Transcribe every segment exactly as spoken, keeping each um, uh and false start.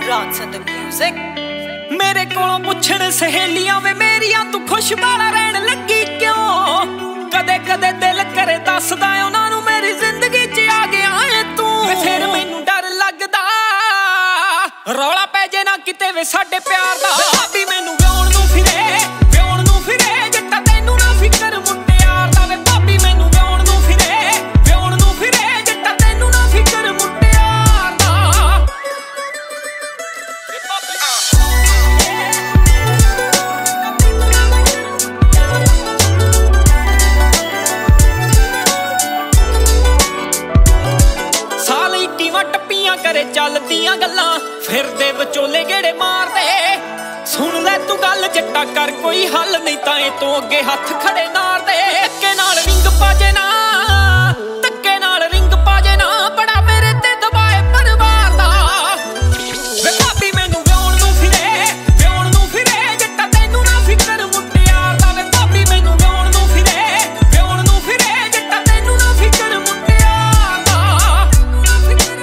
Rocks and the music. मेरे कोलों पुछण सहेलियां वे मेरियां तू खुश बाला रहन लगी क्यों कदे कदे दिल करे दसदा उन्हां नूं मेरी जिंदगी च आ गया है तू वे फिर मैनूं डर लगदा रौला पै जे ना किते वे साडे प्यार दा भाभी मैनूं व्याउण नूं फिरे व्याउण नूं फिरे जट्टा तैनूं ना फिकर मुटियार दा वे भाभी मैनूं व्याउण नूं फिरे व्याउण नूं फिरे जट्टा तैनूं ना फिकर मुटियार दा वे भाभी करे चलदियां गल्लां फिरदे विचोले गेड़े मारदे सुन ले तू गल जट्टा कर कोई हल नहीं तां ए तों अगे हत्थ खड़े नारदे धक्के नाल रिंग पाजे ना धक्के नाल रिंग पाजे ना बड़ा मेरे ते दबाए परिवार दा वे भाभी मैनूं व्याउण नूं फिरे व्याउण नूं फिरे जट्टा तैनूं ना फिकर मुटियार दा वे भाभी मैनूं व्याउण नूं फिरे व्याउण नूं फिरे जट्टा तैनूं ना फिकर मुटियार दा फिकर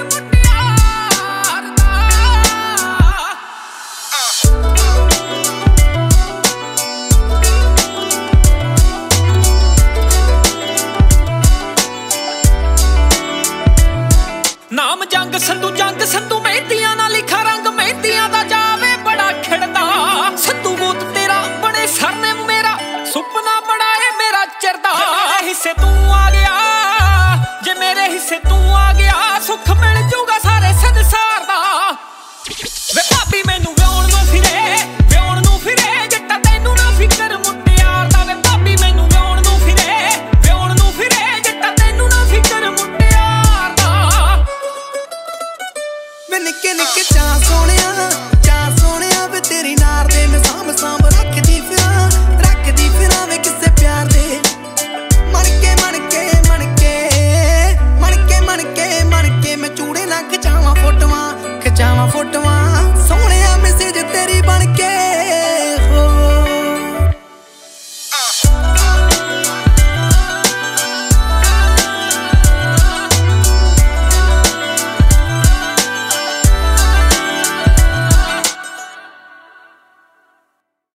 नाम जंग संधू जंग संधू मेहंदियां ना लिखा रंग मेहंदियां दा जावे बड़ा खिड़दा संधू बूत तेरा बड़े सरने मेरा सुपना बड़ा है मेरा चिरदा मेरे हिस्से तू आ गया जे मेरे हिस्से तू आ गया सुख मिल जूगा सारे संसार